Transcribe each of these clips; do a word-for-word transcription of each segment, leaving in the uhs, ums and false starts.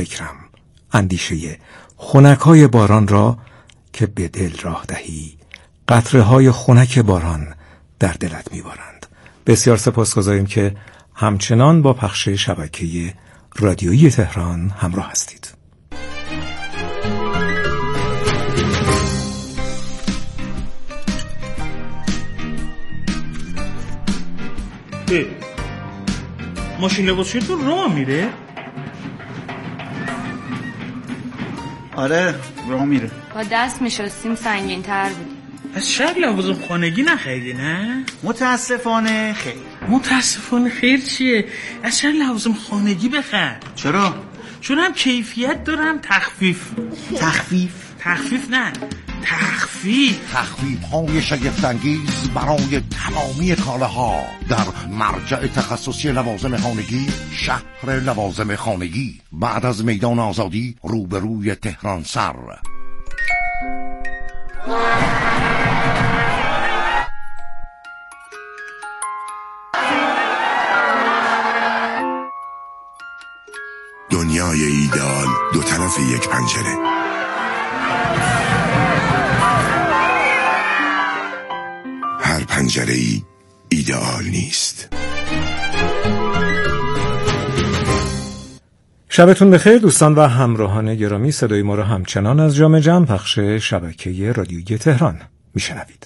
فکرم اندیشه خنکای باران را که به دل راه دهی، قطره های خنک باران در دلت میبارند. بسیار سپاسگزاریم که همچنان با پخش شبکه رادیویی تهران همراه هستید. ماشین لباسشویی تو راه میره؟ آره راه میره. با دست میشستیم سنگین تر بود. از شب لوازم خانگی نخریدی نه؟ متاسفانه خیر. متاسفانه خیر چیه؟ از شب لوازم خانگی بخر. چرا؟ چون هم کیفیت دارم تخفیف. تخفیف؟ تخفیف نه تخفیف. تخفیف های شگفت‌انگیز برای تمامی کالاها در مرجع تخصصی لوازم خانگی، شهر لوازم خانگی، بعد از میدان آزادی روبروی تهران سر. دنیای ایدئال دو طرف یک پنجره. هر پنجره ای ایدئال نیست. شبتون بخیر دوستان و همراهان گرامی. صدای ما را همچنان از جام جم پخش شبکه رادیویی تهران میشنوید.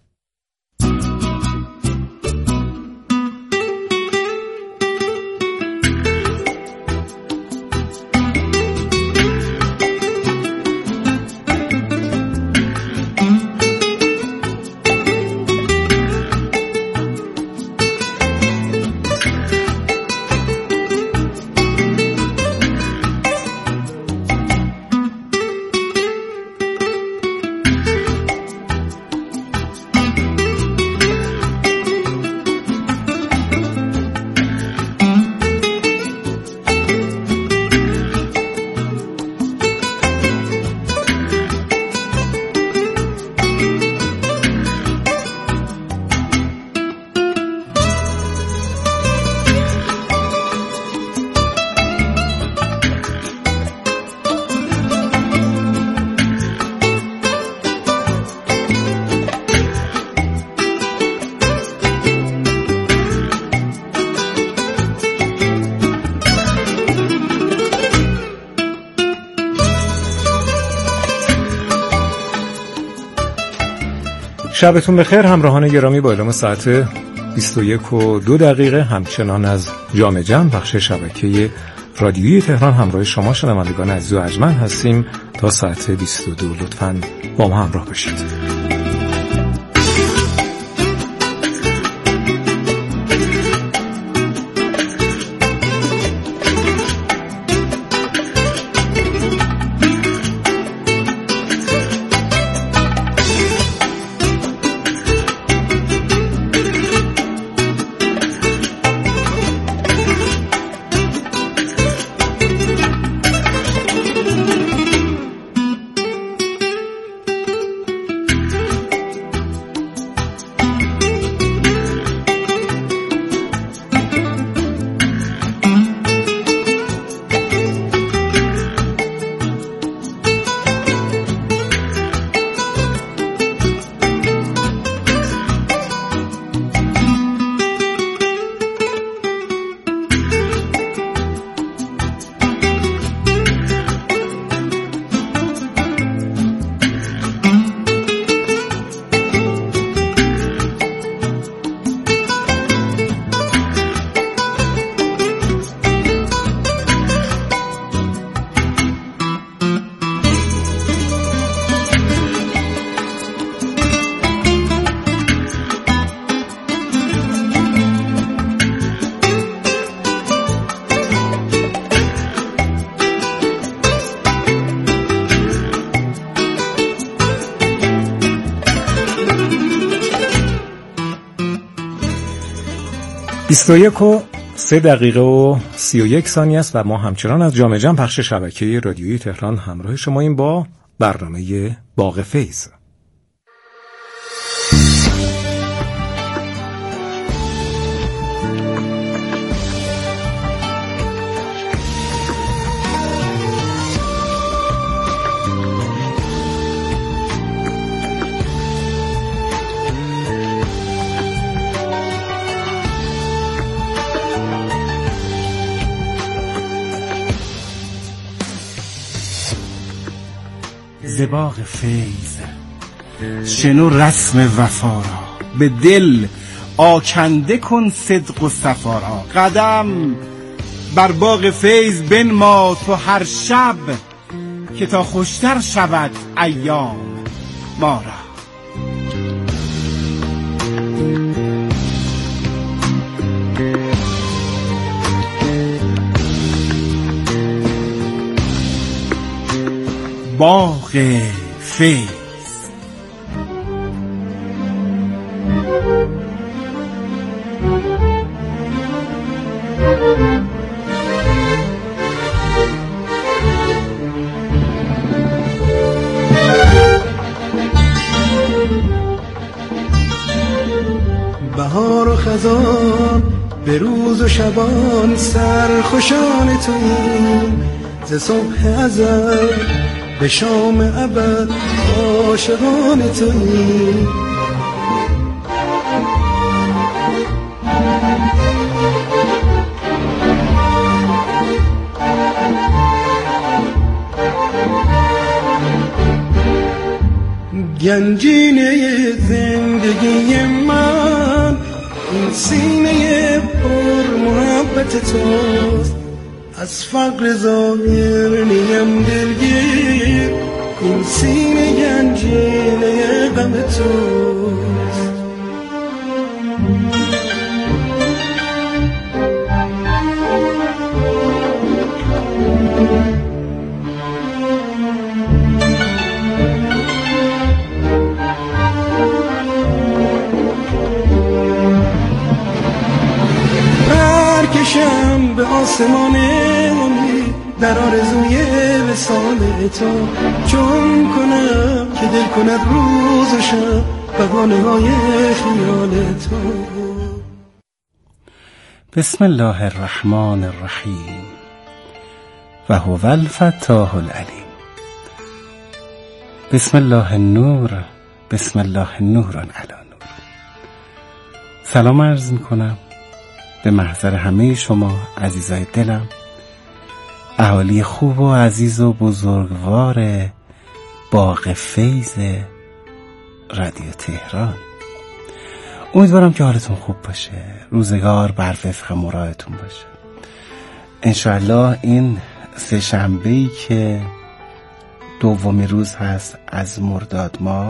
شبتون بخیر همراهان گرامی. با اعلام ساعت بیست و یک و دو دقیقه همچنان از جام جم پخش شبکه رادیویی تهران همراه شما شنوندگان عزیز و ارجمند هستیم تا ساعت بیست و دو. لطفاً با ما همراه باشید. بیست و یک و سه دقیقه و سی و یک ثانیه است و ما همچنان از جام جم پخش شبکه رادیویی تهران همراه شماییم با برنامه باغ فیض. زباغ فیض، شنو رسم وفا را، به دل آکنده کن صدق و صفا را. قدم بر باغ فیض بنما تو هر شب، که تا خوشتر شود ایام ما را. باغ فیض. بهار و خزان به روز و شبان سرخوشان توییم، ز صبح ازل به شام ابد عاشقان توییم. گنجینه زندگی من این سینه پر محبت توست، از فقر ظاهر نیم دلگیر، این سینه گنجینه غم توست. برکشم به آسمان امید در آرزوی وصال تو، چون کنم که دل کند روز و شب بهانه های خیال تو. بسم الله الرحمن الرحیم و هو الفتاح العلیم. بسم الله النور، بسم الله نور علی نور. سلام عرض میکنم به محضر همه شما عزیزای دلم، اهالی خوب و عزیز و بزرگوار باغ فیض رادیو تهران. امیدوارم که حالتون خوب باشه، روزگار بر وفق مرادتون باشه. انشاءالله این سه شنبه‌ای که دومی روز هست از مرداد ماه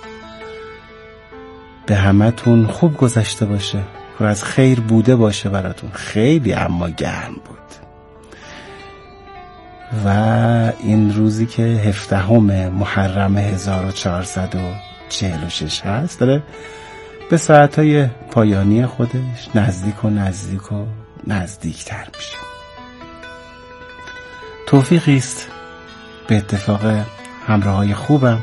به همتون خوب گذشته باشه، پر از خیر بوده باشه براتون. خیلی اما گرم بود و این روزی که هفدهم محرم هزار و چهارصد و چهل و شش هست داره به ساعتهای پایانی خودش نزدیک و نزدیک و نزدیکتر میشه. توفیقی است به اتفاق همراهای خوبم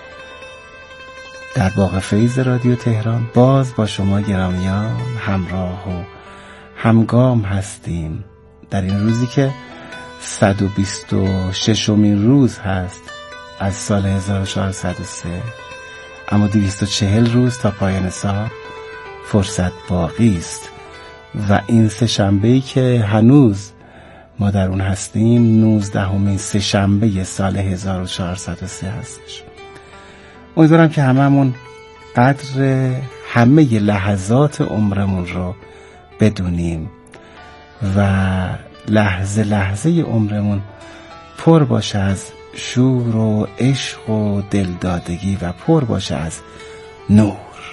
در باغ فیض رادیو تهران باز با شما گرامیان همراه و همگام هستیم در این روزی که صد و بیست و ششمین روز هست از سال هزار و چهارصد و سه، اما دویست و چهل روز تا پایان سال فرصت باقی است و این سه شنبه‌ای که هنوز ما در اون هستیم نوزدهمین سه شنبه سال هزار و چهارصد و سه هستش. امیدوارم که هممون قدر همه لحظات عمرمون رو بدونیم و لحظه لحظه عمرمون پر باشه از شور و عشق و دلدادگی و پر باشه از نور.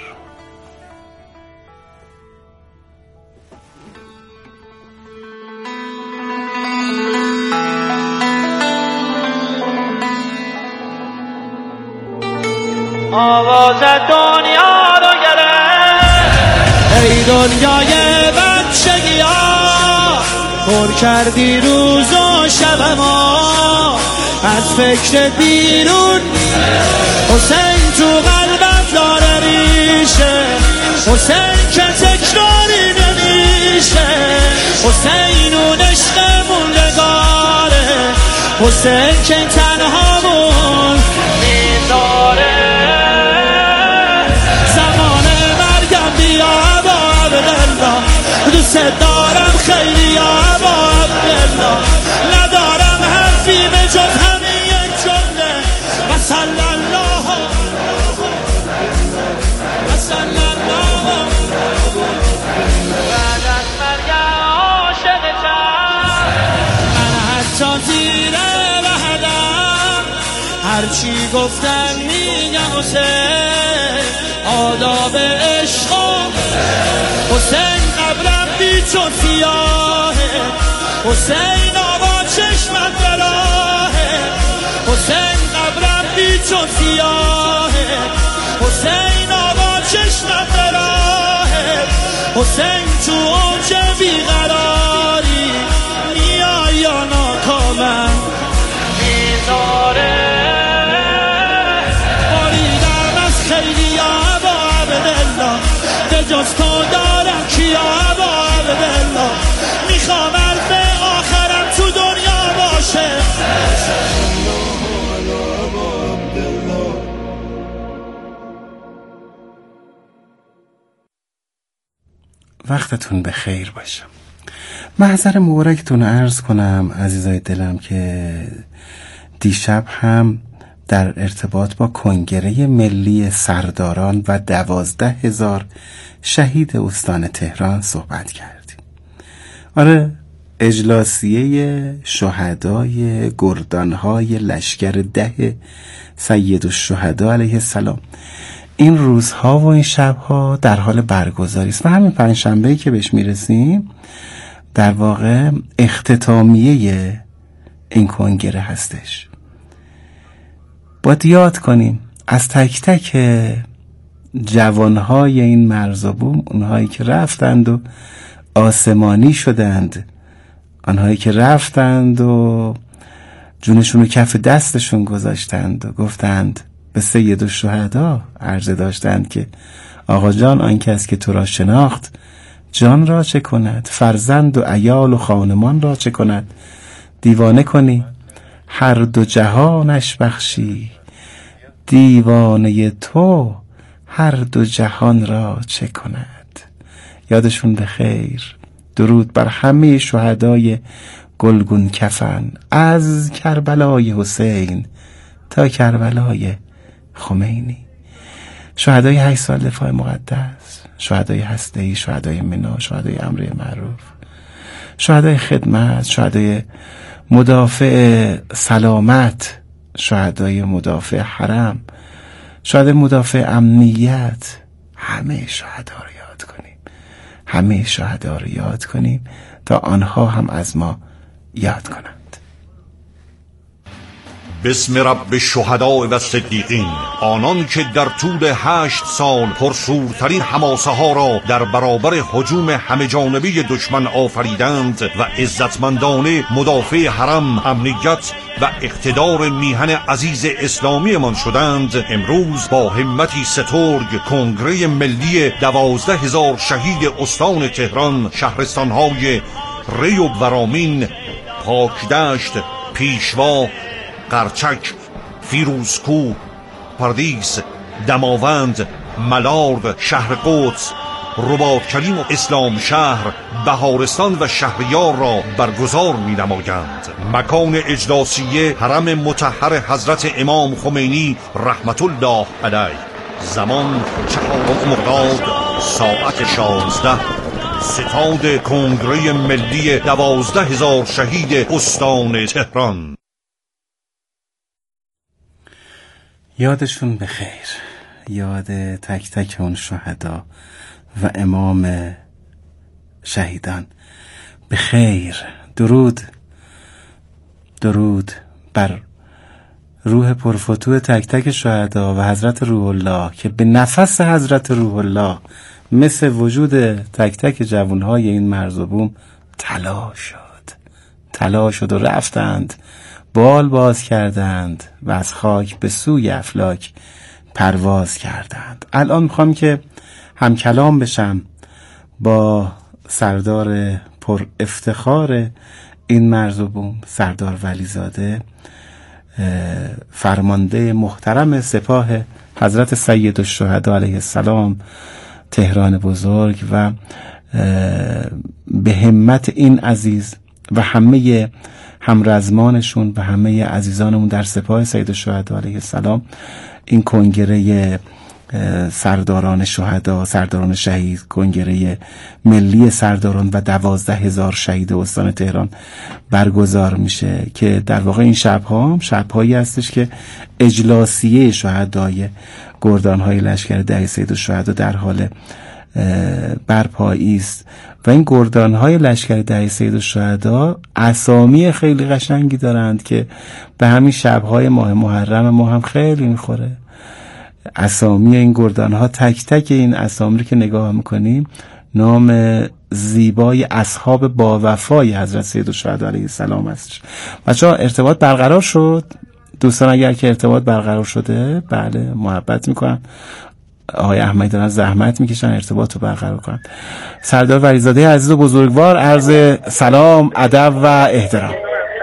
آواز دنیا رو گرفت، ای دنیای بچگی ها، پر کردی روز و شب ما از فکر بیرون. حسین تو قلبت داره ریشه، حسین که تکراری نمیشه، حسین اون عشق موندگاره، حسین که تنهامون میذاره. دوست دارم خیلی یا عبادالله، ندارم حرفی به جز همین یک جمله، مثل میره و هدم هرچی گفتن میگم حسین آداب عشق حسین قبرم بی چون سیاهه حسین آقا چشمت براهه حسین قبرم بی چون سیاهه حسین آقا چشمت براهه حسین تو اوج بیقراری میای یا ناکامم میذاره باریدم از خیلی یا با عبدالله دجاز تو دارم کیا با عبدالله میخوام به آخرم تو دنیا باشه وقتتون به خیر باشه. محضر مبارکتون عرض کنم عزیزای دلم که دیشب هم در ارتباط با کنگره ملی سرداران و دوازده هزار شهید استان تهران صحبت کردیم. آره، اجلاسیه شهدای گردانهای لشکر ده سید الشهدا علیه السلام این روزها و این شبها در حال برگزاری است و همین پنجشنبه‌ای که بهش میرسیم در واقع اختتامیه این کنگره هستش. باید یاد کنیم از تک تک جوانهای این مرز و بوم، اونهایی که رفتند و آسمانی شدند، آنهایی که رفتند و جونشون رو کف دستشون گذاشتند و گفتند به سید الشهدا عرضه داشتند که آقا جان، آن کس که تو را شناخت جان را چه کند، فرزند و عیال و خانمان را چه کند، دیوانه کنی هر دو جهانش بخشی، دیوانه تو هر دو جهان را چه کند. یادشون به خیر. درود بر همه شهدای گلگون کفن از کربلای حسین تا کربلای خمینی، شهدای هشت سال دفاع مقدس، شهدای هسته‌ای، شهدای منا، شهدای امر معروف، شهدای خدمت، شهدای مدافع سلامت، شهدای مدافع حرم، شهدای مدافع امنیت. همه شهدا رو یاد کنیم، همه شهدا رو یاد کنیم تا آنها هم از ما یاد کنند. بسم رب الشهداء و صدیقین، آنان که در طول هشت سال پرشورترین حماسه ها را در برابر هجوم همه جانبه دشمن آفریدند و عزتمندانه مدافع حرم، امنیت و اقتدار میهن عزیز اسلامی من شدند، امروز با همتی سترگ کنگره ملی دوازده هزار شهید استان تهران، شهرستانهای ری و ورامین، پاکدشت، پیشوا، قرچک، فیروزکوه، پردیس، دماوند، ملارد، شهر قدس، رباط کریم و اسلام شهر، بهارستان و شهریار را برگزار می نمایند. مکان اجلاسیه حرم مطهر حضرت امام خمینی رحمت الله علیه. زمان چهارم مرداد ساعت شانزده. ستاد کنگره ملی دوازده هزار شهید استان تهران. یادشون به خیر، یاد تک تک اون شهدا و امام شهیدان به خیر. درود درود بر روح پرفتوح تک تک شهدا و حضرت روح الله که به نفس حضرت روح الله مثل وجود تک تک جوانهای این مرز و بوم طلا شد طلا شد و رفتند، بال باز کردند و از خاک به سوی افلاک پرواز کردند. الان میخوام که هم کلام بشم با سردار پر افتخار این مرز و بوم، سردار ولیزاده، فرمانده محترم سپاه حضرت سید الشهدا علیه السلام تهران بزرگ و به همت این عزیز و همه همرزمانشون و همه عزیزانمون در سپاه سید الشهدا علیه السلام این کنگره سرداران شهدا، سرداران شهید، کنگره ملی سرداران و دوازده هزار شهید استان تهران برگزار میشه که در واقع این شب‌ها شب‌هایی هستش که اجلاسیه شهدای گردان‌های لشکر ده سید الشهدا در حال برپایی است و این گردان‌های لشکر ده سید الشهدا اسامی خیلی قشنگی دارند که به همین شب‌های ماه محرم ما هم خیلی میخوره. اسامی این گردان‌ها، تک تک این اسامی رو که نگاه میکنیم نام زیبای اصحاب با وفای حضرت سید الشهدا علیه السلام است. بچه‌ها ارتباط برقرار شد؟ دوستان اگر که ارتباط برقرار شده بله محبت میکنن، آقای احمدی دارن زحمت میکشن ارتباط رو برقرار کنن. سردار ولیزاده عزیز و بزرگوار، عرض سلام ادب و احترام.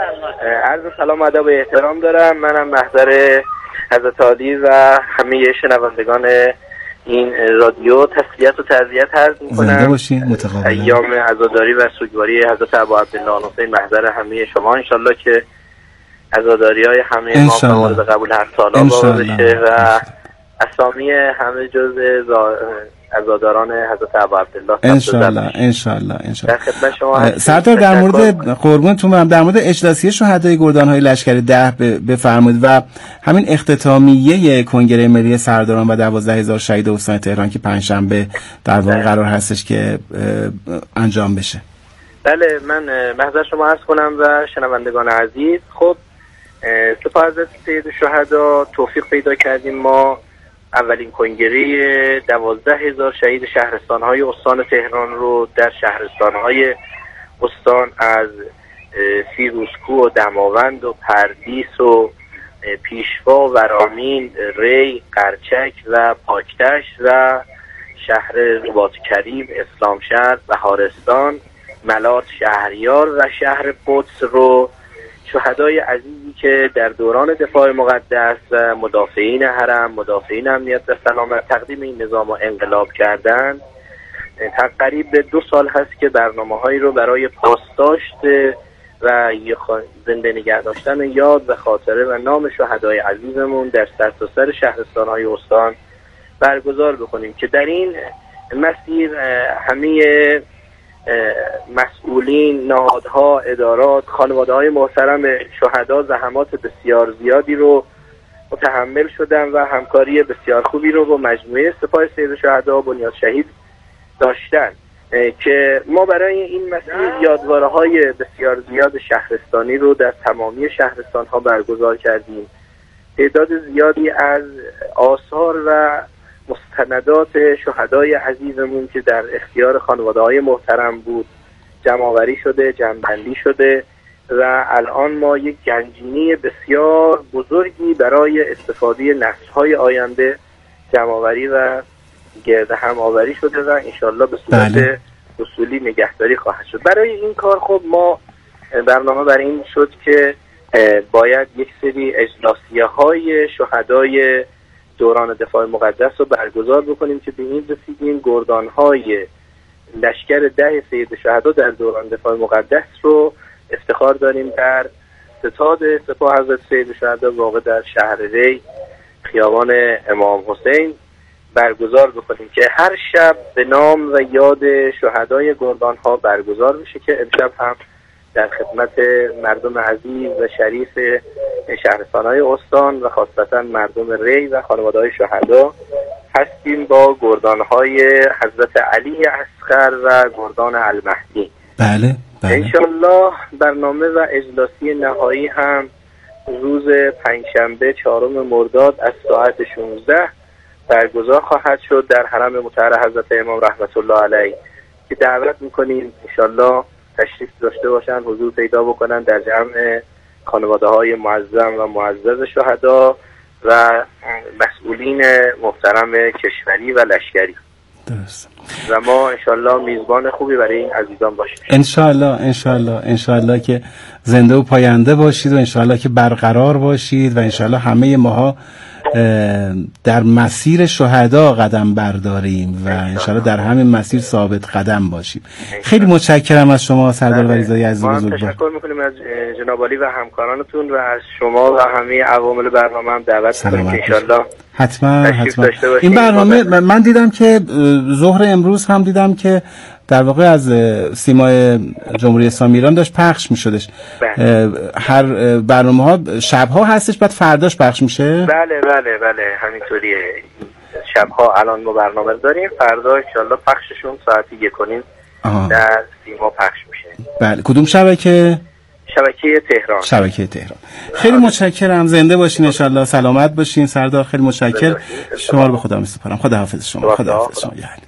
عرض سلام ادب و احترام دارم. منم محضر حضرت عالی و همه شنوندگان این رادیو تسلیت و تعزیت عرض میکنم. زنده باشین. متقابلا. ایام عزاداری و سوگواری حضرت ابا عبدالله حسین محضر همه شما، انشالله که عزاداری های همه ما مورد قبول هر سالا واقع بشه و اسامی همه جز عزاداران حضرت ابا عبدالله انشالله انشالله انشالله. در خدمت شما سردار در مورد قربونتون برم در مورد اجلاسیه شهدای گردان‌های لشکر ده بفرمایید و همین اختتامیه کنگره ملی سرداران و دوازده هزار شهید استان تهران که پنجشنبه در واقع قرار هستش که انجام بشه. بله، من محضر شما عرض کنم و شنوندگان عزیز، خب سپاه حضرت سید الشهدا توفیق پیدا کردیم ما اولین کنگره دوازده هزار شهید شهرستان‌های استان تهران رو در شهرستان‌های استان از فیروزکوه و دماوند و پردیس و پیشوا و رامین، ری، قرچک و پاکتشت و شهر رباط کریم، اسلامشهر، بهارستان، ملات، شهریار و شهر قدس رو شهدای عزیزی که در دوران دفاع مقدس و مدافعین حرم، مدافعین امنیت و سلامت تقدیم این نظام و انقلاب کردن. تقریبا به دو سال هست که برنامه‌هایی رو برای پاسداشت و زنده نگه داشتن یاد و خاطره و نام شهدای عزیزمون در سرتاسر شهرستان‌های استان برگزار بکنیم که در این مسیر همه مسئولین، نهادها، ادارات، خانواده‌های محترم شهدا زحمات بسیار زیادی رو متحمل شدن و همکاری بسیار خوبی رو با مجموعه سپاه سید شهدا بنیاد شهید داشتن که ما برای این مسیر یادواره‌های بسیار زیاد شهرستانی رو در تمامی شهرستان‌ها برگزار کردیم. تعداد زیادی از آثار و مستندات شهدای عزیزمون که در اختیار خانواده‌های محترم بود جمع‌آوری شده، جمع‌بندی شده و الان ما یک گنجینه بسیار بزرگی برای استفاده نسل‌های آینده جمع‌آوری و گرد هم آوری شده و انشالله به صورت بله. اصولی نگهداری خواهد شد. برای این کار خب ما برنامه برای این شد که باید یک سری اجلاسیه‌های شهدای دوران دفاع مقدس رو برگزار بکنیم که به این رسیدیم گردان‌های لشکر ده سید شهدا در دوران دفاع مقدس رو افتخار داریم در ستاد سپاه حضرت سید شهدا واقع در شهر ری خیابان امام حسین برگزار بکنیم که هر شب به نام و یاد شهدای گردان‌ها برگزار میشه که امشب هم در خدمت مردم عزیز و شریف شهرستان‌های استان و خاصتا مردم ری و خانواده‌های شهدا هستیم با گردان‌های حضرت علی اصغر و گردان المهدی. بله بله. انشالله برنامه و اجلاسی نهایی هم روز پنجشنبه چهارم مرداد از ساعت شانزده برگزار خواهد شد در حرم مطهر حضرت امام رحمت الله علیه که دعوت می‌کنیم انشالله تشریف داشته باشن، حضور پیدا بکنن در جمع خانواده‌های معظم و معزز شهدا و مسئولین محترم کشوری و لشکری. درست. و ما انشالله میزبان خوبی برای این عزیزان باشیم. انشالله انشالله انشالله که زنده و پاینده باشید و انشالله که برقرار باشید و انشالله همه ماها در مسیر شهدا قدم برداریم و انشالله در همین مسیر ثابت قدم باشیم. خیلی متشکرم از شما سردار ولیزاده عزیز بزرگوار. تشکر میکنیم از جناب عالی و همکارانتون و از شما و همه عوامل برنامه هم دعوت میکنیم که انشالله حتما حتما این برنامه من دیدم که ظهر امروز هم دیدم که در واقع از سیمای جمهوری اسلامی ایران داشت پخش میشدش. هر برنامه ها شب ها هستش بعد فرداش پخش میشه. بله بله بله همینطوریه. شب ها الان ما برنامه داریم، فردا ان شاء الله پخششون ساعت یک و نیم در سیما پخش میشه. بله کدوم شبکه؟ شبکه تهران. شبکه تهران. خیلی متشکرم، زنده باشین ان شاء الله، سلامت باشین سردار. خیلی متشکرم. شما رو به خدا میسپارم. خدا حافظ شما. خدا حافظ شما. یعنی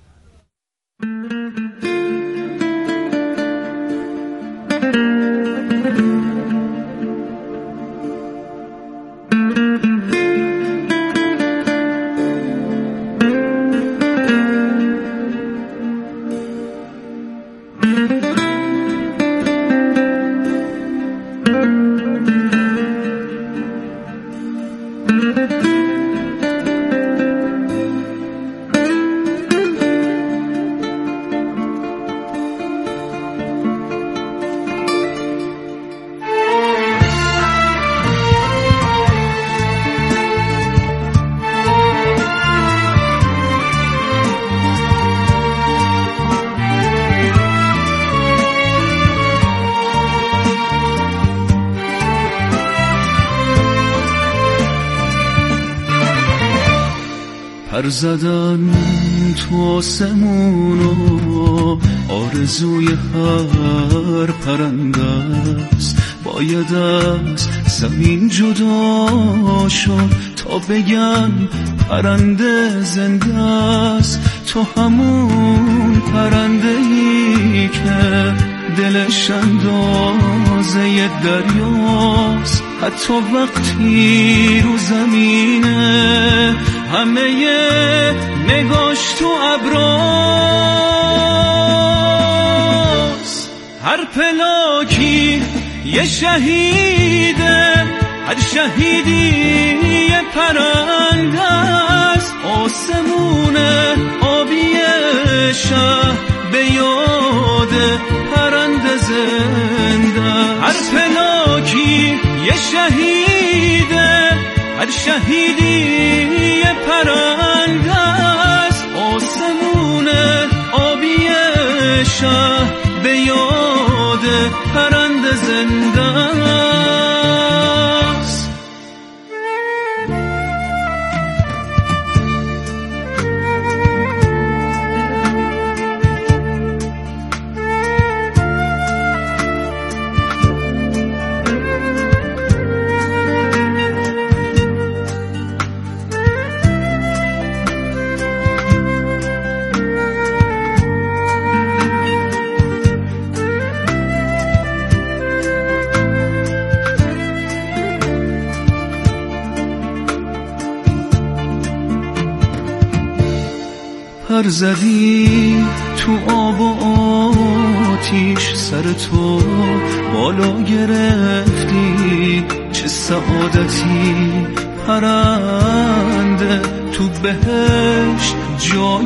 پر زدن تو آسمونو آرزوی هر پرنده است، باید از زمین جدا شد تا بگن پرنده زنده است. تو همون پرنده ای که دلش اندازه دریاست، حتی وقتی رو زمینه همه نگاش تو ابراست. هر پلاکی یه شهیده، هر شهیدی یه پرنده است. آسمون آبی شهر به یاد پرنده زنده. هر پلاکی یه شهیده، هر شهیدی یه پرنده است. آسمون آبی شهر به یاد پرنده زنده است. پر زدی تو آب و آتیش، سر تو بالا گرفتی. چه سعادتی پرنده تو بهشت جا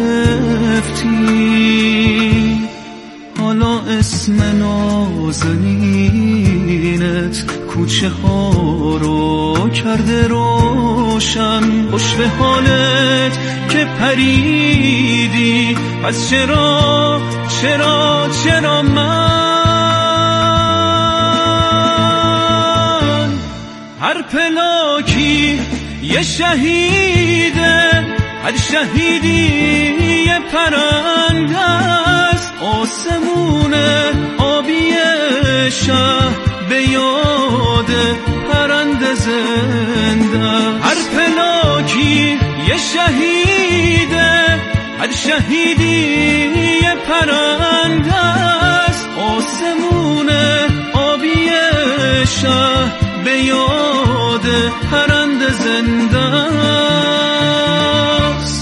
گرفتی. حالا اسم نازنینت کوچه ها رو کرده روشن. خوش به حالت که پریدی، پس چرا چرا چرا من؟ هر پلاکی یه شهیده، هر شهیدی یه پرنده است. آسمون آبی شهر به یاد پرنده زنده. هر پلاکی یه شهیده، هر شهیدی یه پرنده است. آسمون آبی شهر به یاد پرنده زنده است.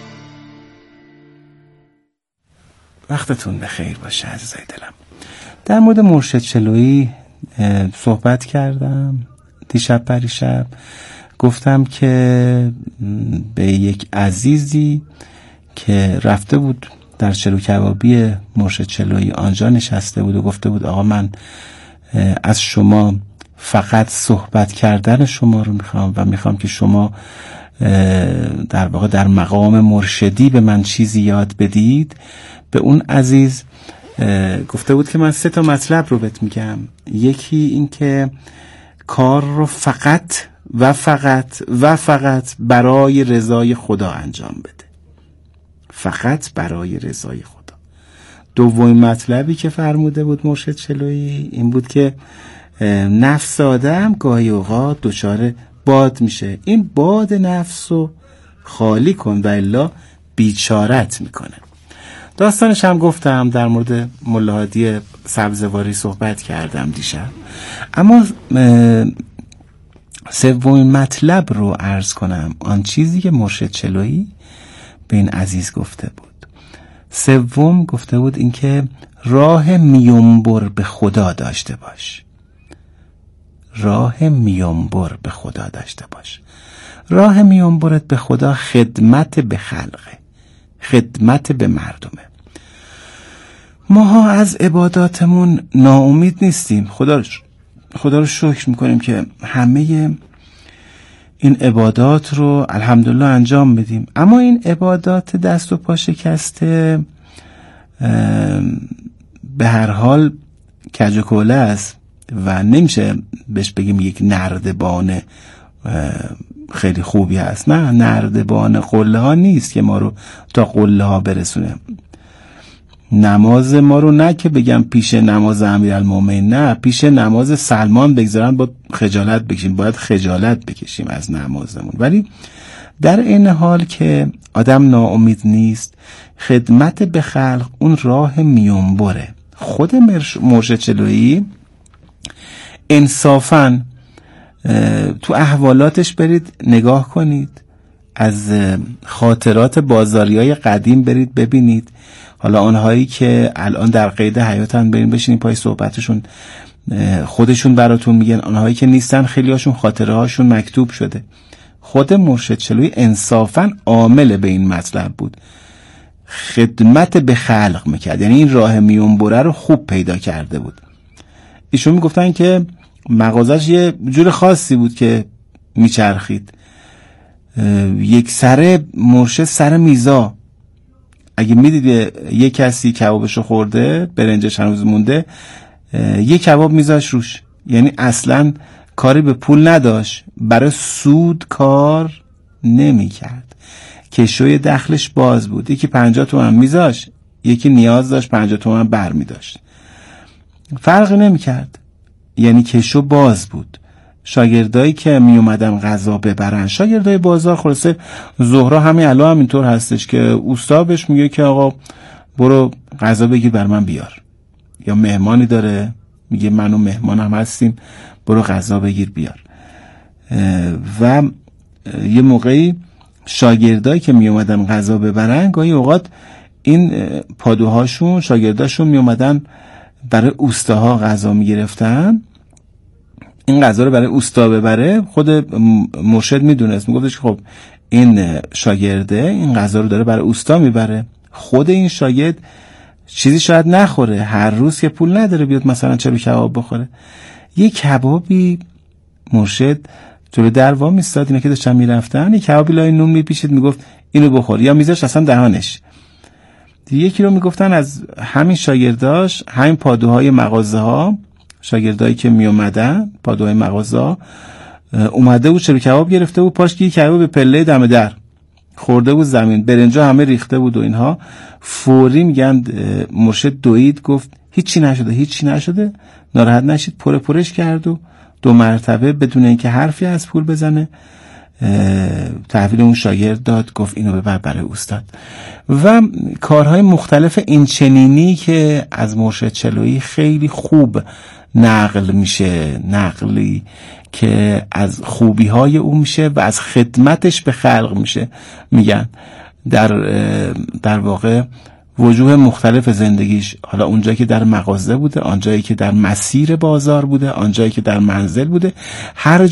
وقتتون بخیر باشه عزیزای دلم. در مورد مرشد چلویی صحبت کردم دیشب پریشب گفتم که به یک عزیزی که رفته بود در چلو کبابی مرشد چلویی آنجا نشسته بود و گفته بود آقا من از شما فقط صحبت کردن شما رو میخوام و میخوام که شما در واقع در مقام مرشدی به من چیزی یاد بدید. به اون عزیز گفته بود که من سه تا مطلب رو بهت میگم. یکی این که کار رو فقط و فقط و فقط برای رضای خدا انجام بده، فقط برای رضای خدا. دومین مطلبی که فرموده بود مرشد چلویی این بود که نفس آدم گاهی اوقات دچار باد میشه، این باد نفس رو خالی کن و الا بیچارت میکنه. داستانش هم گفتم، در مورد ملا هادی سبزواری صحبت کردم دیشب. اما سومین مطلب رو عرض کنم، آن چیزی که مرشد چلویی به این عزیز گفته بود. سوم گفته بود این که راه میانبر به خدا داشته باش، راه میانبر به خدا داشته باش. راه میانبرت به خدا خدمت به خلقه، خدمت به مردمه. ما از عباداتمون ناامید نیستیم، خدا رو خدا رو شکر میکنیم که همه این عبادات رو الحمدلله انجام بدیم. اما این عبادات دست و پا شکسته به هر حال کج و کوله است و نمیشه بهش بگیم یک نردبان خیلی خوبی هست. نه، نردبان قله ها نیست که ما رو تا قله ها برسونه. نماز ما رو نه که بگم پیش نماز امیرالمومنین، نه، پیش نماز سلمان بگذارن با خجالت بکشیم، باید خجالت بکشیم از نمازمون. ولی در این حال که آدم ناامید نیست، خدمت به خلق اون راه میانبره. خود مرشد چلویی انصافاً تو احوالاتش برید نگاه کنید، از خاطرات بازاریای قدیم برید ببینید. حالا آنهایی که الان در قید حیاتن برین بشینید پای صحبتشون، خودشون براتون میگن. آنهایی که نیستن خیلی هاشون خاطره هاشون مکتوب شده. خود مرشد چلویی انصافاً عامل به این مطلب بود، خدمت به خلق میکرد، یعنی این راه میانبره رو خوب پیدا کرده بود. ایشون میگفتن که مغازش یه جور خاصی بود که میچرخید، یک سر مرشد سر میزا. اگه میدید یه کسی کبابشو خورده، برنجش هنوز مونده، یه کباب میذاش روش، یعنی اصلا کاری به پول نداشت، برای سود کار نمی کرد. کشوی دخلش باز بود، یکی پنجاه تومن میذاش، یکی نیاز داشت پنجاه تومن بر می داشت، فرقی نمی کرد، یعنی کشو باز بود. شاگردایی که می اومدن غذا ببرن، شاگردای بازار، خلاصه زهرا همین الان هم اینطور هستش که اوستا بهش میگه که آقا برو غذا بگیر بر من بیار، یا مهمانی داره میگه منو مهمانم هستیم برو غذا بگیر بیار. و یه موقعی شاگردایی که می اومدن غذا ببرن، گاهی اوقات این پادوهاشون، شاگرداشون می اومدن برای اوستاها غذا می گرفتن، این غذا رو برای اوستا ببره. خود مرشد میدونست، میگفتش خب این شاگرده این غذا رو داره برای اوستا میبره، خود این شاگرد چیزی شاید نخوره، هر روز که پول نداره بیاد مثلا چلو کباب بخوره. یه کبابی مرشد جلو در وا میستاد، اینا که داشتن میرفتن، یه کبابی لای نون میپیشید، میگفت اینو بخور، یا میذاش اصلا دهانش. یکی رو میگفتن از همین شاگرداش، همین پادوهای مغازه ها، شاگردایی که می اومدن پادوهای مغازه اومده بود چلو کباب گرفته بود، پاش که کباب به پله دم در خورده بود زمین، برنجا همه ریخته بود و اینها. فوری میگن مرشد دوید، گفت هیچی نشده هیچی نشده، ناراحت نشید، پر پرش کرد و دو مرتبه بدون اینکه حرفی از پول بزنه تحویل اون شاگرد داد، گفت اینو ببر برای استاد. و کارهای مختلف اینچنینی که از مرشد چلویی خیلی خوب نقل میشه، نقلی که از خوبی های او میشه و از خدمتش به خلق میشه. میگن در در واقع وجوه مختلف زندگیش، حالا اونجایی که در مغازه بوده، آنجایی که در مسیر بازار بوده، آنجایی که در منزل بوده، هر